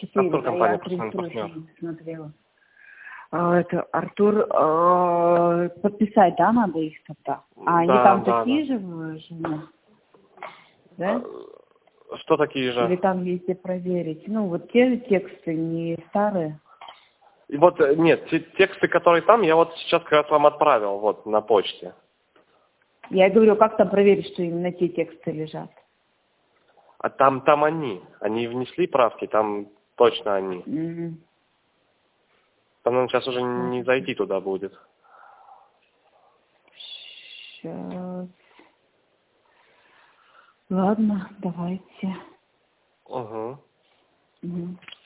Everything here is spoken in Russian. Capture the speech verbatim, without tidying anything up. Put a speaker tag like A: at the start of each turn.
A: четыре,
B: Артур,
A: да, я
B: компания «Профессиональный
A: регистрацию
B: партнер».
A: не смотрела. А, это, Артур, а, подписать, да, надо их тогда? А они
B: Да,
A: там
B: да,
A: такие
B: да.
A: же выложены? Да?
B: Что такие
A: Или
B: же?
A: там везде проверить? Ну, вот те же тексты, не старые.
B: И вот, э, нет, те тексты, которые там, я вот сейчас как раз вам отправил, вот, на почте.
A: Я говорю, как там проверить, что именно те тексты лежат?
B: А там, там они. Они внесли правки, там точно они.
A: Угу.
B: Там, наверное, сейчас уже не зайти туда будет.
A: Сейчас. Ладно, давайте.
B: Угу.
A: Угу.